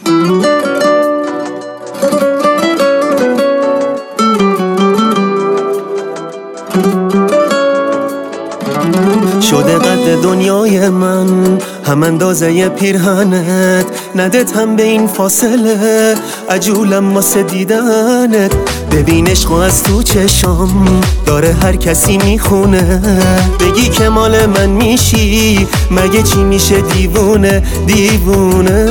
شده قد دنیای من هم اندازه پیرهنت، ندت هم به این فاصله عجولم واسه دیدنت. ببین عشقو از تو چشام داره هر کسی میخونه، بگی که مال من میشی مگه چی میشه دیوونه دیوونه.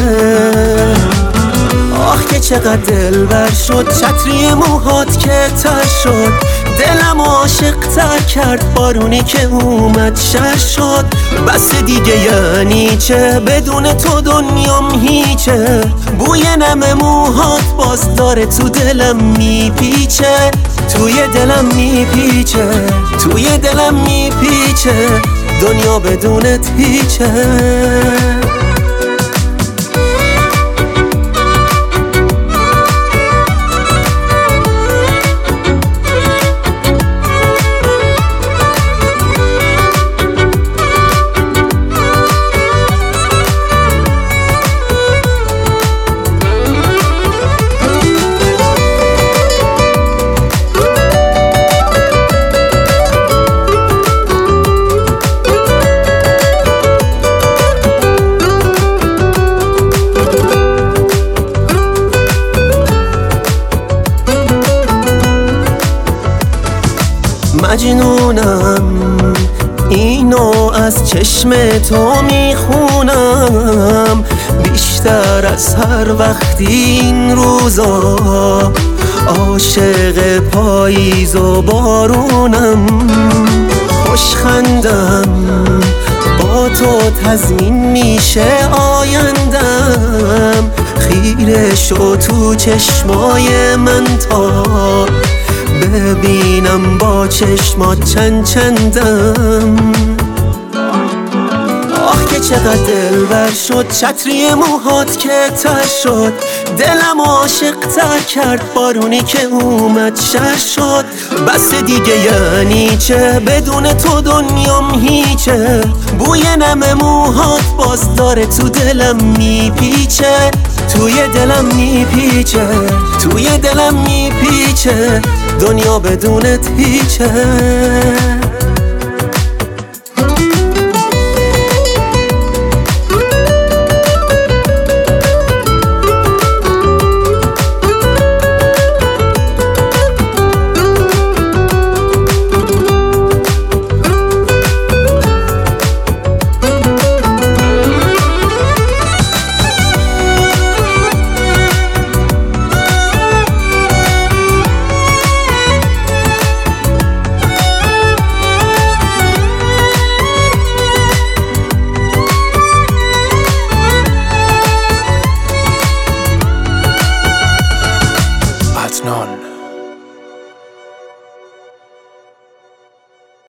آخ که چقدر دلبر شد چتری موهات که تر شد، دلم عاشق تر کرد بارونی که اومد شر شد. بس دیگه یعنی چه بدون تو دنیام هیچه، بوی نم موهات باز داره تو دلم میپیچه، توی دلم میپیچه، توی دلم میپیچه، دنیا بدونت هیچه. مجنونم اینو از چشم تو میخونم، بیشتر از هر وقتی این روزا عاشق پاییز و بارونم. خوشخندم با تو تضمین میشه آیندم، خیره شو تو چشمای من تا ببینم با چشمات چند چندم. آخ که چقدر دلبر شد چتری موهات که تر شد، دلم عاشق تر کرد بارونی که اومد شر شد. بس دیگه یعنی چه بدون تو دنیام هیچه، بوی نم موهات باز داره تو دلم میپیچه، توی دلم میپیچه، توی دلم میپیچه، دنیا بدونت هیچه. Adnan.